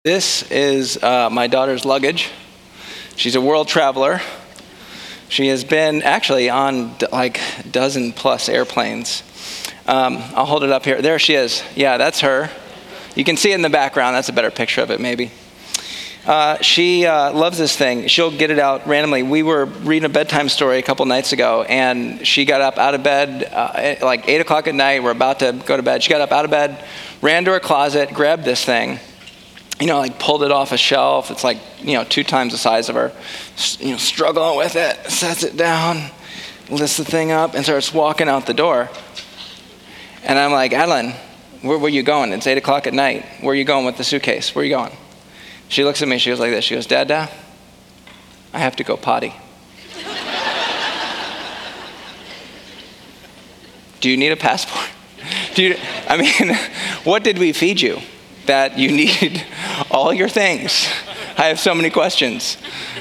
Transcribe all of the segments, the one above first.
This is my daughter's luggage. She's a world traveler. She has been actually on like a dozen plus airplanes. I'll hold it up here. There she is. Yeah, that's her. You can see it in the background. That's a better picture of it, maybe. She loves this thing. She'll get it out randomly. We were reading a bedtime story a couple nights ago, and she got up out of bed at like 8 o'clock at night. We're about to go to bed. She got up out of bed, ran to her closet, grabbed this thing, like pulled it off a shelf. It's like, 2 times the size of her, struggling with it, sets it down, lifts the thing up, and starts walking out the door. And I'm like, Adeline, where are you going? It's 8 o'clock at night. Where are you going with the suitcase? Where are you going? She looks at me, she goes like this. She goes, Dad, I have to go potty. Do you need a passport? What did we feed you that you need all your things? I have so many questions.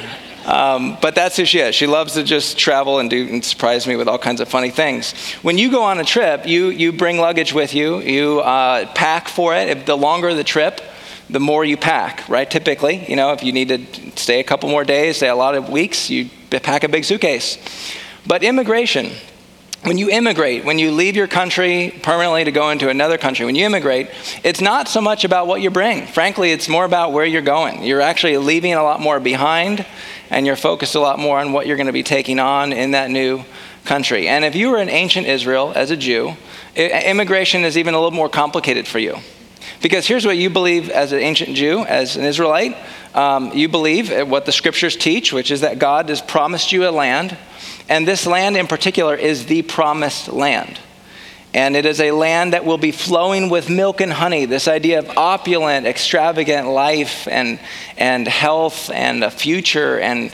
But that's who she is. She loves to just travel and surprise me with all kinds of funny things. When you go on a trip, you bring luggage with you. You pack for it. If the longer the trip, the more you pack, right? Typically, if you need to stay a couple more days, stay a lot of weeks, you pack a big suitcase. But immigration, when you immigrate, when you leave your country permanently to go into another country, when you immigrate, it's not so much about what you bring. Frankly, it's more about where you're going. You're actually leaving a lot more behind, and you're focused a lot more on what you're going to be taking on in that new country. And if you were in ancient Israel as a Jew, immigration is even a little more complicated for you. Because here's what you believe as an ancient Jew, as an Israelite. You believe what the scriptures teach, which is that God has promised you a land. And this land in particular is the promised land. And it is a land that will be flowing with milk and honey. This idea of opulent, extravagant life and health and a future and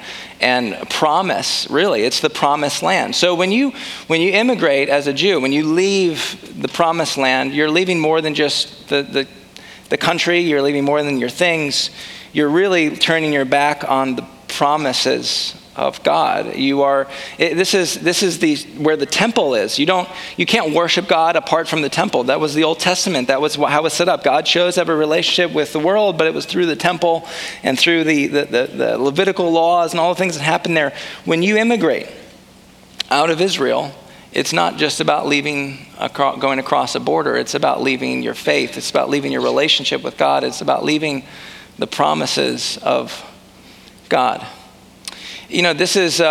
promise, really. It's the promised land. So when you immigrate as a Jew, when you leave the promised land, you're leaving more than just the country, you're leaving more than your things. You're really turning your back on the promises of God. This is where the temple is. You can't worship God apart from the temple. That was the Old Testament. That was how it was set up. God chose to have a relationship with the world, but it was through the temple and through the Levitical laws and all the things that happened there. When you immigrate out of Israel, it's not just about going across a border. It's about leaving your faith. It's about leaving your relationship with God. It's about leaving the promises of God. This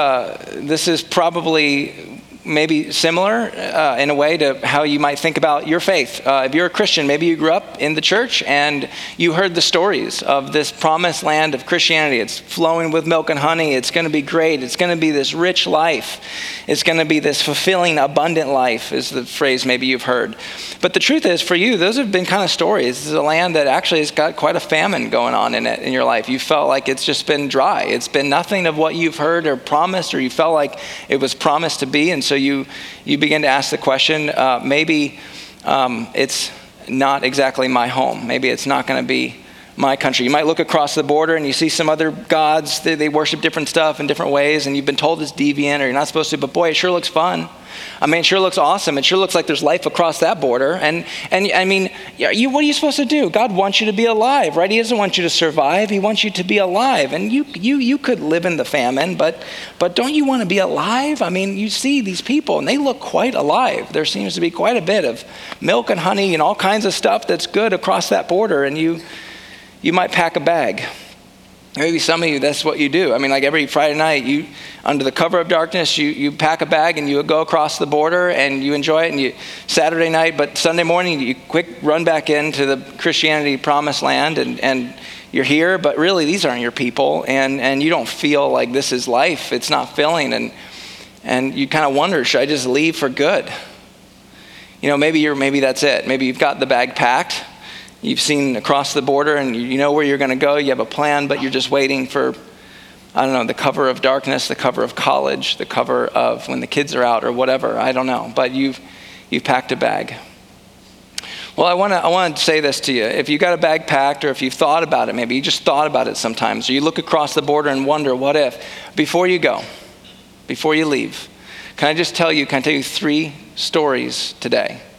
is probably maybe similar in a way to how you might think about your faith. If you're a Christian, maybe you grew up in the church and you heard the stories of this promised land of Christianity. It's flowing with milk and honey. It's going to be great. It's going to be this rich life. It's going to be this fulfilling, abundant life is the phrase maybe you've heard. But the truth is, for you, those have been kind of stories. This is a land that actually has got quite a famine going on in it in your life. You felt like it's just been dry. It's been nothing of what you've heard or promised, or you felt like it was promised to be, and so you begin to ask the question, maybe it's not exactly my home. Maybe it's not going to be my country. You might look across the border and you see some other gods. They worship different stuff in different ways, and you've been told it's deviant or you're not supposed to, but boy, it sure looks fun. It sure looks awesome. It sure looks like there's life across that border. And what are you supposed to do? God wants you to be alive, right? He doesn't want you to survive. He wants you to be alive. And you could live in the famine, but don't you want to be alive? You see these people and they look quite alive. There seems to be quite a bit of milk and honey and all kinds of stuff that's good across that border. And you might pack a bag. Maybe some of you, that's what you do. Like every Friday night, under the cover of darkness, you pack a bag and you go across the border and you enjoy it. And Saturday night, but Sunday morning, you quick run back into the Christianity promised land and you're here, but really these aren't your people. And you don't feel like this is life. It's not filling. And you kind of wonder, should I just leave for good? Maybe that's it. Maybe you've got the bag packed. You've seen across the border and you know where you're going to go. You have a plan, but you're just waiting for, the cover of darkness, the cover of college, the cover of when the kids are out or whatever. I don't know. But you've packed a bag. Well, I want to say this to you. If you got a bag packed or if you've thought about it, maybe you just thought about it sometimes, or you look across the border and wonder, what if? Before you go, before you leave, can I tell you 3 stories today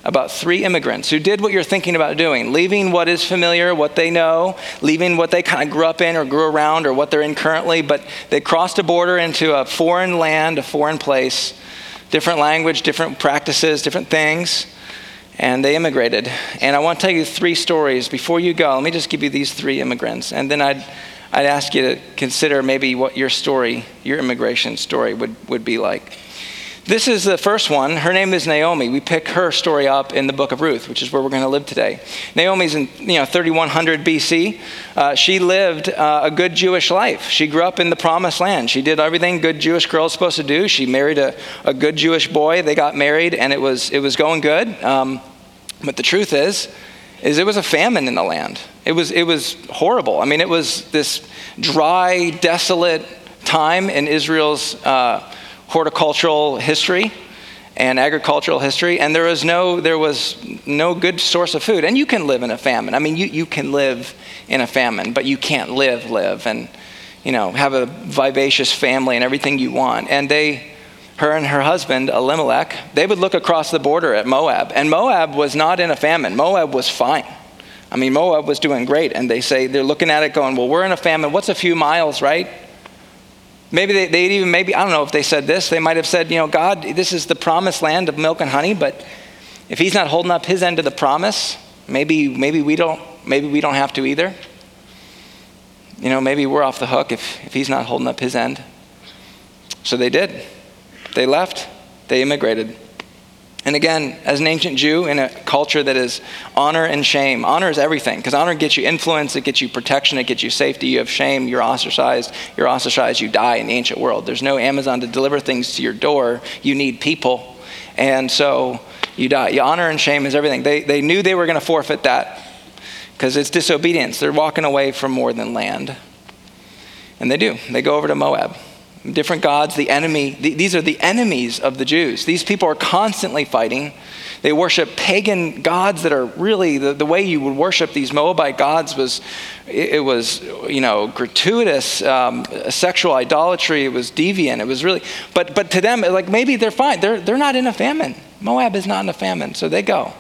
about 3 immigrants who did what you're thinking about doing, leaving what is familiar, what they know, leaving what they kind of grew up in or grew around or what they're in currently, but they crossed a border into a foreign land, a foreign place, different language, different practices, different things, and they immigrated. And I want to tell you 3 stories. Before you go, let me just give you these 3 immigrants, and then I'd ask you to consider maybe what your story, your immigration story would be like. This is the first one. Her name is Naomi. We pick her story up in the book of Ruth, which is where we're going to live today. Naomi's in 3100 BC. She lived a good Jewish life. She grew up in the promised land. She did everything good Jewish girl is supposed to do. She married a good Jewish boy. They got married, and it was going good. But the truth is it was a famine in the land. It was horrible. I mean, it was this dry, desolate time in Israel's horticultural history and agricultural history, and there was no good source of food. And you can live in a famine. I mean, you can live in a famine, but you can't live and have a vivacious family and everything you want. And her and her husband Elimelech, they would look across the border at Moab, and Moab was not in a famine. Moab was fine. I mean, Moab was doing great, and they're looking at it going, well, we're in a famine. What's a few miles, right? Maybe I don't know if they said this. They might have said, God, this is the promised land of milk and honey, but if he's not holding up his end of the promise, maybe we don't have to either. Maybe we're off the hook if he's not holding up his end. So they did. They left. They immigrated. And again, as an ancient Jew in a culture that is honor and shame, honor is everything, because honor gets you influence, it gets you protection, it gets you safety. You have shame, you're ostracized, you die in the ancient world. There's no Amazon to deliver things to your door. You need people. And so you die. Your honor and shame is everything. They knew they were going to forfeit that because it's disobedience. They're walking away from more than land. And they do. They go over to Moab. Different gods, the enemy. These are the enemies of the Jews. These people are constantly fighting. They worship pagan gods that are really the way you would worship these Moabite gods was gratuitous sexual idolatry. It was deviant. It was really, but to them, like maybe they're fine. They're not in a famine. Moab is not in a famine, so they go.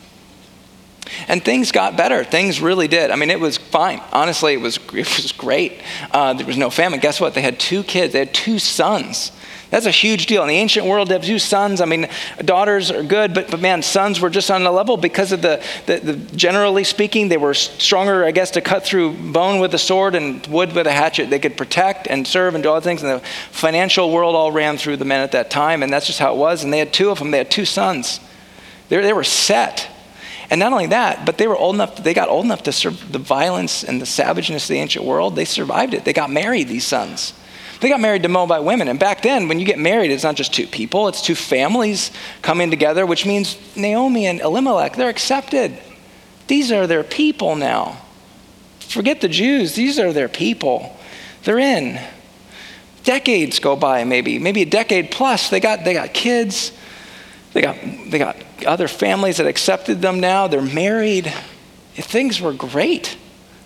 And things got better. Things really did. I mean, it was fine. Honestly, it was great. There was no famine. Guess what? They had 2 kids. They had 2 sons. That's a huge deal. In the ancient world, to have 2 sons, I mean, daughters are good, but man, sons were just on a level because of the generally speaking, they were stronger, I guess, to cut through bone with a sword and wood with a hatchet. They could protect and serve and do all things. And the financial world all ran through the men at that time, and that's just how it was. And they had 2 of them. They had 2 sons. They were set. And not only that, but they got old enough to serve the violence and the savageness of the ancient world. They survived it. They got married, these sons. They got married to Moabite women. And back then, when you get married, it's not just 2 people. It's 2 families coming together, which means Naomi and Elimelech, they're accepted. These are their people now. Forget the Jews. These are their people. They're in. Decades go by, maybe a decade plus. They got kids. They got other families that accepted them now. They're married. Things were great.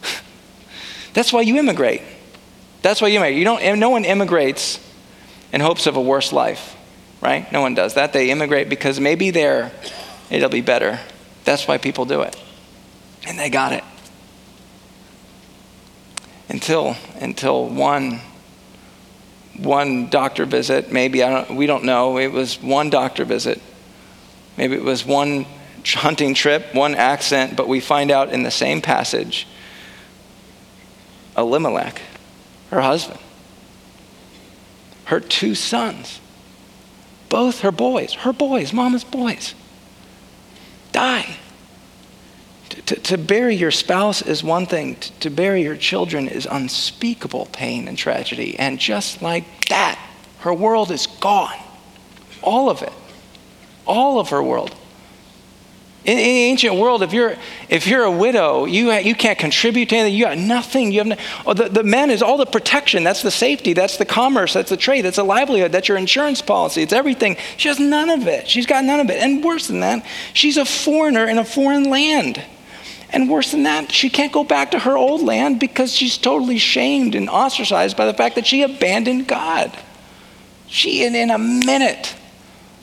That's why you immigrate. No one immigrates in hopes of a worse life, right? No one does that. They immigrate because maybe it'll be better. That's why people do it. And they got it. Until one doctor visit, we don't know. It was one doctor visit. Maybe it was one hunting trip, one accident, but we find out in the same passage, Elimelech, her husband, her 2 sons, both her boys, mama's boys, die. To bury your spouse is one thing. To bury your children is unspeakable pain and tragedy. And just like that, her world is gone. All of it. All of her world. In the ancient world, if you're a widow, you can't contribute to anything. You got nothing. The men is all the protection. That's the safety. That's the commerce. That's the trade. That's the livelihood. That's your insurance policy. It's everything. She has none of it. She's got none of it. And worse than that, she's a foreigner in a foreign land. And worse than that, she can't go back to her old land because she's totally shamed and ostracized by the fact that she abandoned God. She, in a minute,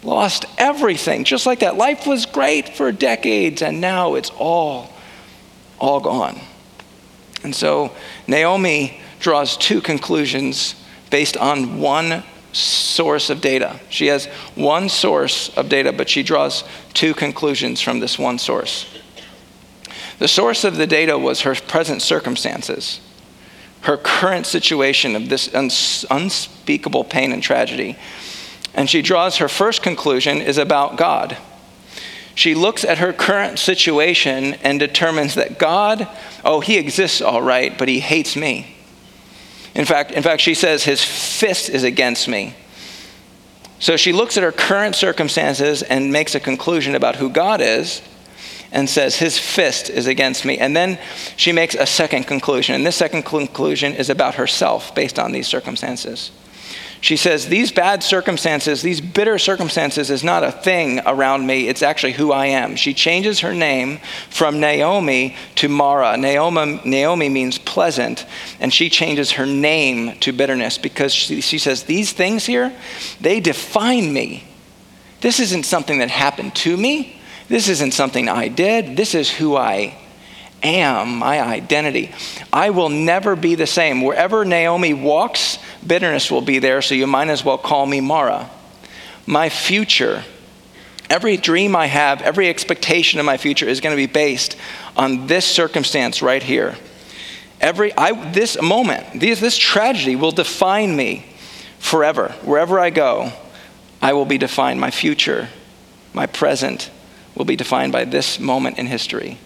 Lost everything, just like that. Life was great for decades, and now it's all gone. And so Naomi draws two conclusions based on one source of data. She has one source of data, but she draws two conclusions from this one source. The source of the data was her present circumstances, her current situation of this unspeakable pain and tragedy. And she draws her first conclusion is about God. She looks at her current situation and determines that God, he exists all right, but he hates me. In fact, she says his fist is against me. So she looks at her current circumstances and makes a conclusion about who God is and says his fist is against me. And then she makes a second conclusion. And this second conclusion is about herself based on these circumstances. She says, these bad circumstances, these bitter circumstances is not a thing around me. It's actually who I am. She changes her name from Naomi to Mara. Naomi means pleasant, and she changes her name to bitterness because she says, these things here, they define me. This isn't something that happened to me. This isn't something I did. This is who I am, my identity. I will never be the same. Wherever Naomi walks, bitterness will be there, so you might as well call me Mara. My future, every dream I have, every expectation of my future is going to be based on this circumstance right here. This moment, this tragedy will define me forever. Wherever I go, I will be defined. My future, my present will be defined by this moment in history.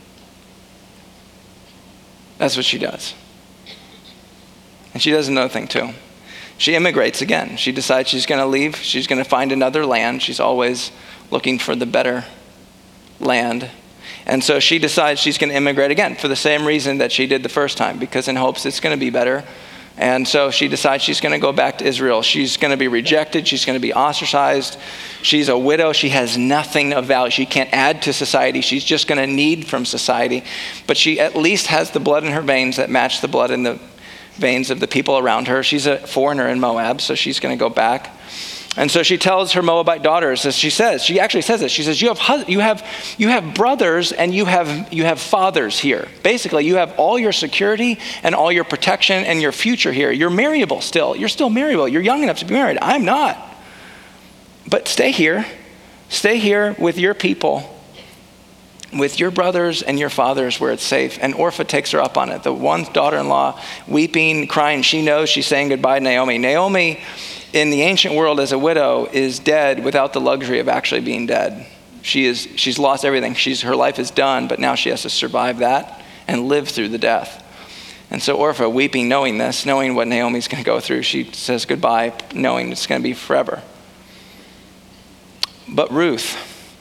That's what she does. And she does another thing too. She immigrates again. She decides she's going to leave. She's going to find another land. She's always looking for the better land. And so she decides she's going to immigrate again for the same reason that she did the first time, because in hopes it's going to be better. And so she decides she's going to go back to Israel. She's going to be rejected. She's going to be ostracized. She's a widow. She has nothing of value. She can't add to society. She's just going to need from society. But she at least has the blood in her veins that match the blood in the veins of the people around her. She's a foreigner in Moab, so she's going to go back. And so she tells her Moabite daughters, as she actually says this. She says, you have brothers and you have fathers here. Basically, you have all your security and all your protection and your future here. You're marriable still. You're still marriable. You're young enough to be married. I'm not. But stay here. Stay here with your people, with your brothers and your fathers where it's safe. And Orpah takes her up on it. The one daughter-in-law, weeping, crying. She knows she's saying goodbye to Naomi. Naomi, in the ancient world as a widow, is dead without the luxury of actually being dead. She's lost everything. Her life is done, but now she has to survive that and live through the death. And so Orpah, weeping, knowing this, knowing what Naomi's going to go through, she says goodbye, knowing it's going to be forever. But Ruth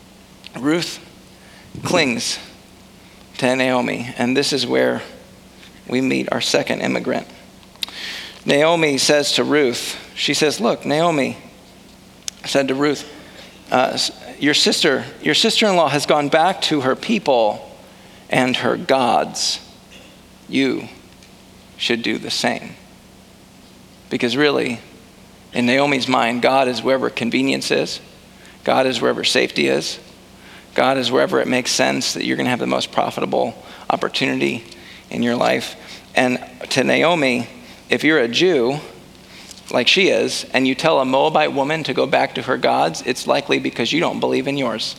clings to Naomi, and this is where we meet our second immigrant. Naomi says to Ruth, she says, look, Naomi said to Ruth, your sister-in-law has gone back to her people and her gods. You should do the same. Because really, in Naomi's mind, God is wherever convenience is. God is wherever safety is. God is wherever it makes sense that you're going to have the most profitable opportunity in your life. And to Naomi, if you're a Jew, like she is, and you tell a Moabite woman to go back to her gods, it's likely because you don't believe in yours.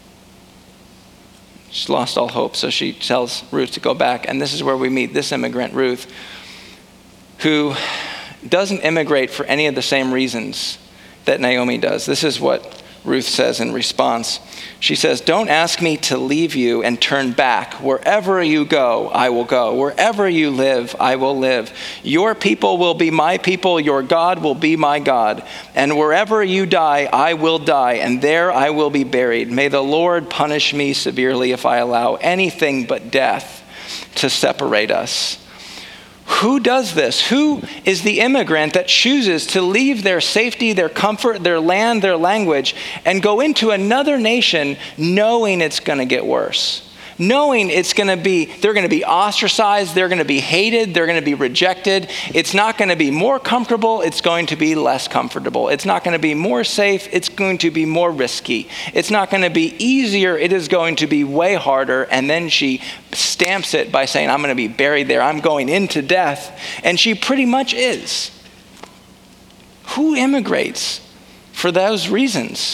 She's lost all hope, so she tells Ruth to go back. And this is where we meet this immigrant, Ruth, who doesn't immigrate for any of the same reasons that Naomi does. This is what Ruth says in response. She says, don't ask me to leave you and turn back. Wherever you go, I will go. Wherever you live, I will live. Your people will be my people. Your God will be my God. And wherever you die, I will die, and there I will be buried. May the Lord punish me severely if I allow anything but death to separate us. Who does this? Who is the immigrant that chooses to leave their safety, their comfort, their land, their language, and go into another nation knowing it's going to get worse, knowing they're going to be ostracized, they're going to be hated, they're going to be rejected. It's not going to be more comfortable, it's going to be less comfortable. It's not going to be more safe, it's going to be more risky. It's not going to be easier, it is going to be way harder. And then she stamps it by saying, I'm going to be buried there, I'm going into death. And she pretty much is. Who immigrates for those reasons?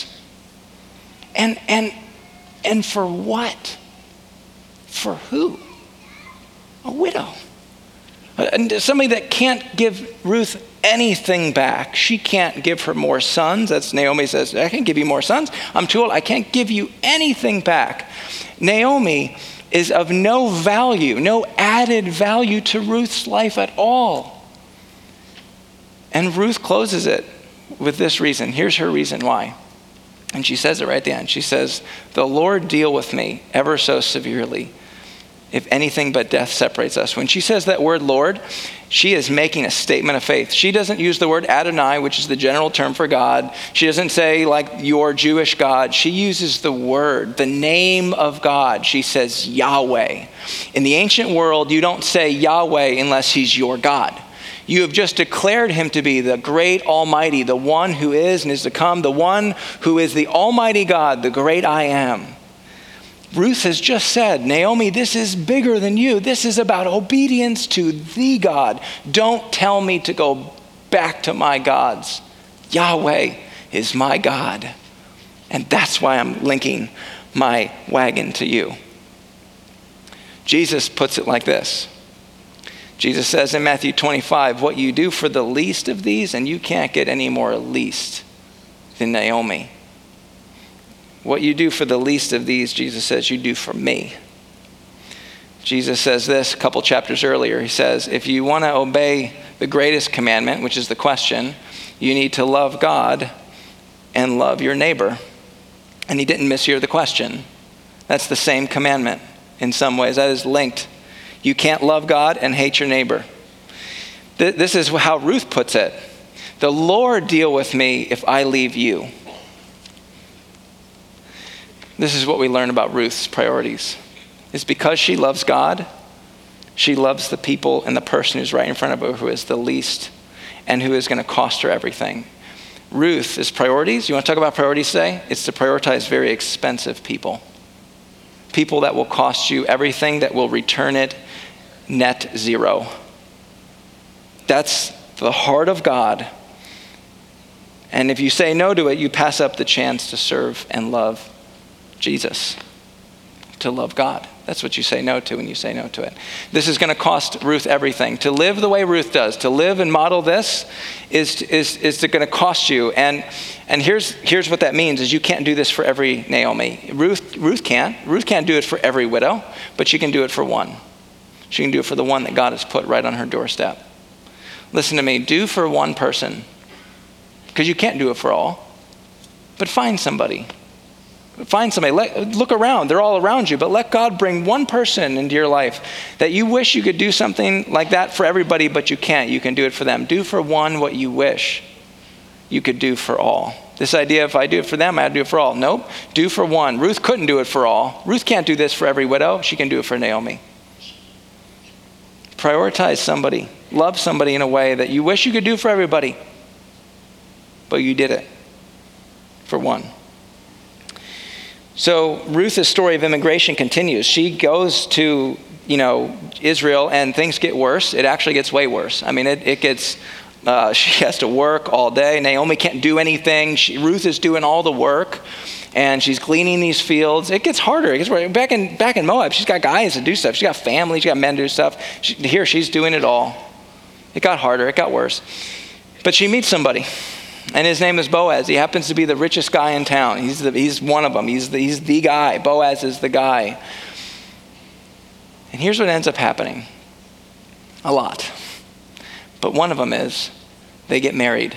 And for what? For who? A widow. And somebody that can't give Ruth anything back. She can't give her more sons. That's Naomi says, I can give you more sons. I'm too old. I can't give you anything back. Naomi is of no value, no added value to Ruth's life at all. And Ruth closes it with this reason. Here's her reason why. And she says it right at the end. She says, the Lord deal with me ever so severely, if anything but death separates us. When she says that word Lord, she is making a statement of faith. She doesn't use the word Adonai, which is the general term for God. She doesn't say like your Jewish God. She uses the word, the name of God. She says Yahweh. In the ancient world, you don't say Yahweh unless he's your God. You have just declared him to be the great Almighty, the one who is and is to come, the one who is the Almighty God, the great I am. Ruth has just said, Naomi, this is bigger than you. This is about obedience to the God. Don't tell me to go back to my gods. Yahweh is my God. And that's why I'm linking my wagon to you. Jesus puts it like this. Jesus says in Matthew 25, what you do for the least of these, and you can't get any more least than Naomi. What you do for the least of these, Jesus says, you do for me. Jesus says this a couple chapters earlier. He says, if you want to obey the greatest commandment, which is the question, you need to love God and love your neighbor. And he didn't mishear the question. That's the same commandment in some ways. That is linked. You can't love God and hate your neighbor. This is how Ruth puts it. The Lord deal with me if I leave you. This is what we learn about Ruth's priorities. It's because she loves God, she loves the people and the person who's right in front of her who is the least and who is going to cost her everything. Ruth's priorities, you want to talk about priorities today? It's to prioritize very expensive people. People that will cost you everything, that will return it net zero. That's the heart of God. And if you say no to it, you pass up the chance to serve and love Jesus, to love God. That's what you say no to when you say no to it. This is going to cost Ruth everything. To live the way Ruth does, to live and model this is going to cost you. And here's what that means is you can't do this for every Naomi. Ruth can't. Ruth can't do it for every widow, but she can do it for one. She can do it for the one that God has put right on her doorstep. Listen to me. Do for one person, because you can't do it for all, but find somebody. Find somebody. Look around. They're all around you, but let God bring one person into your life that you wish you could do something like that for everybody, but you can't. You can do it for them. Do for one what you wish you could do for all. This idea, if I do it for them, I have to do it for all. Nope. Do for one. Ruth couldn't do it for all. Ruth can't do this for every widow. She can do it for Naomi. Prioritize somebody. Love somebody in a way that you wish you could do for everybody, but you did it for one. So Ruth's story of immigration continues. She goes to, Israel, and things get worse. It actually gets way worse. I mean, it gets, she has to work all day. Naomi can't do anything. Ruth is doing all the work, and she's gleaning these fields. It gets harder. It gets worse. Back in Moab, she's got guys to do stuff. She's got family. She's got men to do stuff. Here, she's doing it all. It got harder. It got worse. But she meets somebody. And his name is Boaz. He happens to be the richest guy in town. He's one of them. He's the guy. Boaz is the guy. And here's what ends up happening. A lot. But one of them is they get married.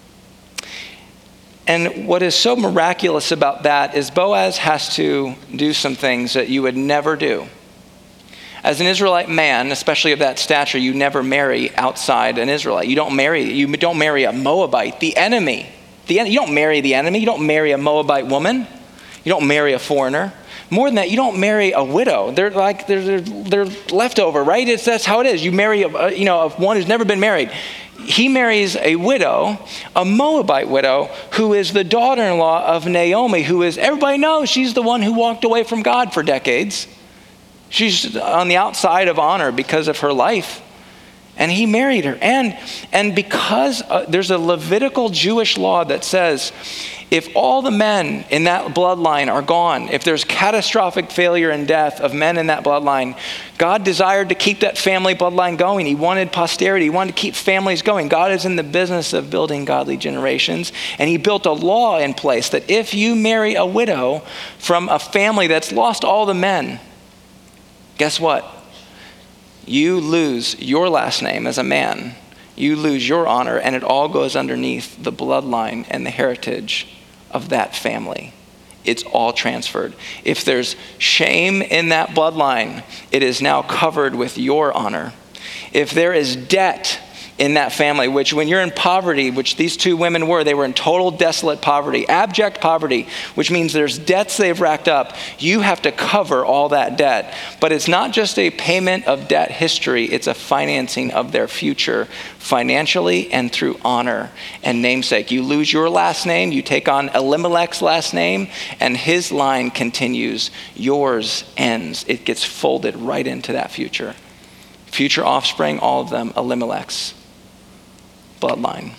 And what is so miraculous about that is Boaz has to do some things that you would never do. As an Israelite man, especially of that stature, you never marry outside an Israelite. You don't marry a Moabite, the enemy. You don't marry the enemy. You don't marry a Moabite woman. You don't marry a foreigner. more than that, you don't marry a widow. They're like, they're leftover, right? That's how it is. You marry one who's never been married. He marries a widow, a Moabite widow, who is the daughter-in-law of Naomi, who is, everybody knows she's the one who walked away from God for decades. She's on the outside of honor because of her life. And he married her. And because there's a Levitical Jewish law that says, if all the men in that bloodline are gone, if there's catastrophic failure and death of men in that bloodline, God desired to keep that family bloodline going. He wanted posterity. He wanted to keep families going. God is in the business of building godly generations. And he built a law in place that if you marry a widow from a family that's lost all the men, guess what? You lose your last name as a man. You lose your honor, and it all goes underneath the bloodline and the heritage of that family. It's all transferred. If there's shame in that bloodline, it is now covered with your honor. If there is debt in that family, which when you're in poverty, which these two women were, they were in total desolate poverty, abject poverty, which means there's debts they've racked up. You have to cover all that debt. But it's not just a payment of debt history, it's a financing of their future financially and through honor and namesake. You lose your last name, you take on Elimelech's last name, and his line continues. Yours ends. It gets folded right into that future. Future offspring, all of them, Elimelech's bloodline.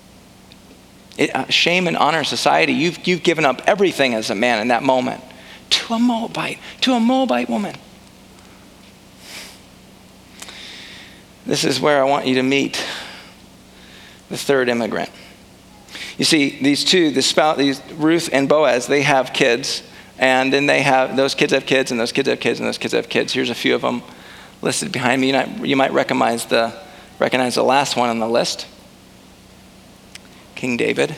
Shame and honor society. You've given up everything as a man in that moment to a Moabite woman. This is where I want you to meet the third immigrant. You see, these Ruth and Boaz, they have kids, and then those kids have kids, and those kids have kids, and those kids have kids. Here's a few of them listed behind me. You might recognize the last one on the list. King David.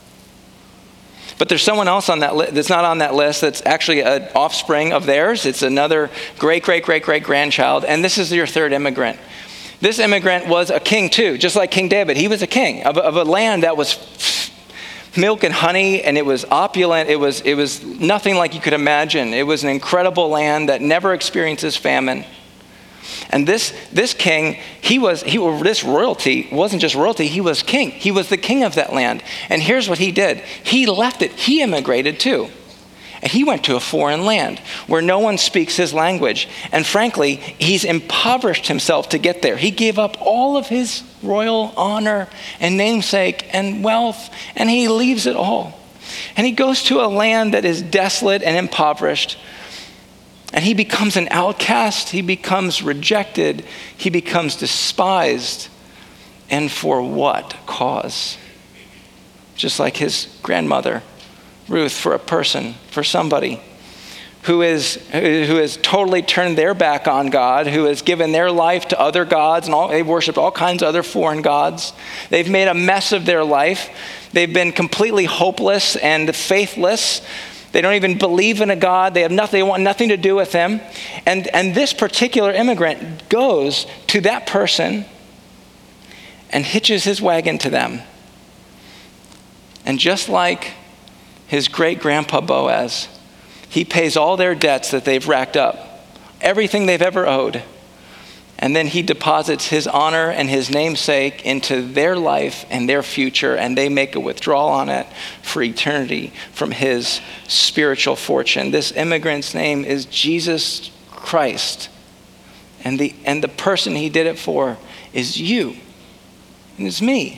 But there's someone else on that list that's not on that list that's actually an offspring of theirs. It's another great-great-great-great-grandchild, and this is your third immigrant. This immigrant was a king too, just like King David. He was a king of a land that was milk and honey, and it was opulent. It was nothing like you could imagine. It was an incredible land that never experiences famine. And this king, this royalty wasn't just royalty, he was king. He was the king of that land. And here's what he did. He left it. He immigrated too. And he went to a foreign land where no one speaks his language. And frankly, he's impoverished himself to get there. He gave up all of his royal honor and namesake and wealth, and he leaves it all. And he goes to a land that is desolate and impoverished. And he becomes an outcast. He becomes rejected. He becomes despised. And for what cause? Just like his grandmother, Ruth, for a person, for somebody who has totally turned their back on God, who has given their life to other gods, and they worshiped all kinds of other foreign gods. They've made a mess of their life. They've been completely hopeless and faithless. They don't even believe in a God. They want nothing to do with him. And this particular immigrant goes to that person and hitches his wagon to them. And just like his great-grandpa Boaz, he pays all their debts that they've racked up, everything they've ever owed. And then he deposits his honor and his namesake into their life and their future, and they make a withdrawal on it for eternity from his spiritual fortune. This immigrant's name is Jesus Christ. And the person he did it for is you, and it's me.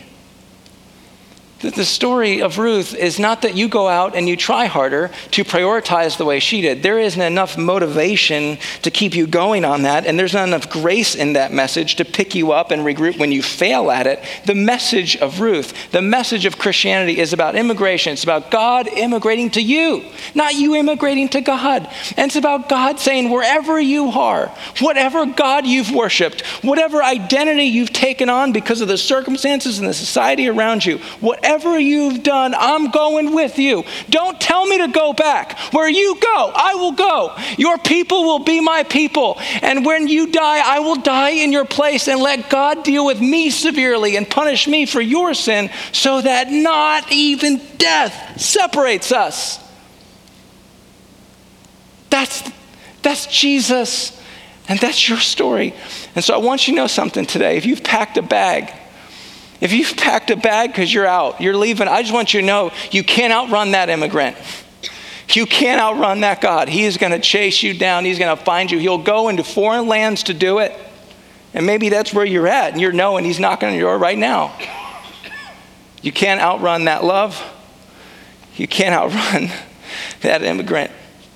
The story of Ruth is not that you go out and you try harder to prioritize the way she did. There isn't enough motivation to keep you going on that, and there's not enough grace in that message to pick you up and regroup when you fail at it. The message of Ruth, the message of Christianity is about immigration. It's about God immigrating to you, not you immigrating to God. And it's about God saying, wherever you are, whatever God you've worshiped, whatever identity you've taken on because of the circumstances and the society around you, whatever you've done, I'm going with you. Don't tell me to go back. Where you go, I will go. Your people will be my people. And when you die, I will die in your place, and let God deal with me severely and punish me for your sin, so that not even death separates us. That's Jesus, and that's your story. And so I want you to know something today. If you've packed a bag because you're out, you're leaving, I just want you to know you can't outrun that immigrant. You can't outrun that God. He is going to chase you down. He's going to find you. He'll go into foreign lands to do it. And maybe that's where you're at, and you're knowing he's knocking on your door right now. You can't outrun that love. You can't outrun that immigrant.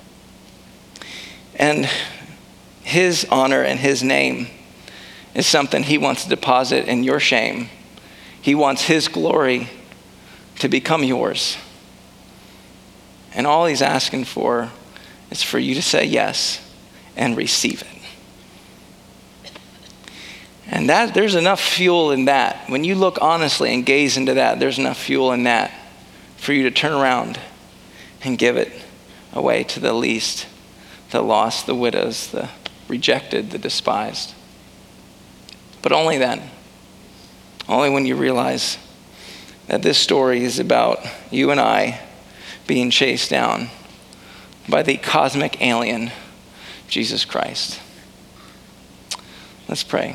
And his honor and his name is something he wants to deposit in your shame. He wants his glory to become yours. And all he's asking for is for you to say yes and receive it. And that there's enough fuel in that. When you look honestly and gaze into that, there's enough fuel in that for you to turn around and give it away to the least, the lost, the widows, the rejected, the despised. But only then. Only when you realize that this story is about you and I being chased down by the cosmic alien, Jesus Christ. Let's pray.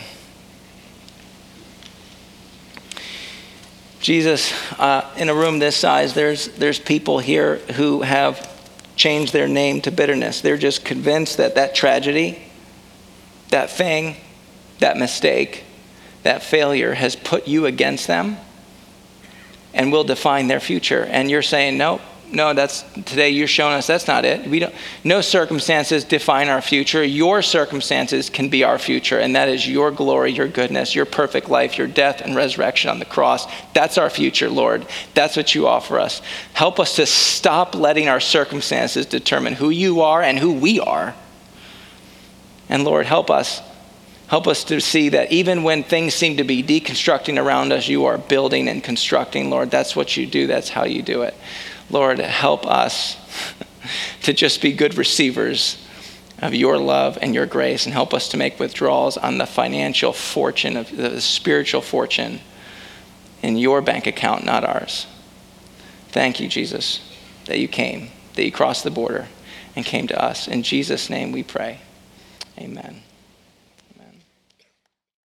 Jesus, in a room this size, there's people here who have changed their name to bitterness. They're just convinced that that tragedy, that thing, that mistake, that failure has put you against them and will define their future. And you're saying, no, today you're showing us that's not it. No circumstances define our future. Your circumstances can be our future, and that is your glory, your goodness, your perfect life, your death and resurrection on the cross. That's our future, Lord. That's what you offer us. Help us to stop letting our circumstances determine who you are and who we are. And Lord, help us to see that even when things seem to be deconstructing around us, you are building and constructing, Lord. That's what you do. That's how you do it. Lord, help us to just be good receivers of your love and your grace, and help us to make withdrawals on the financial fortune, of the spiritual fortune in your bank account, not ours. Thank you, Jesus, that you came, that you crossed the border and came to us. In Jesus' name we pray. Amen.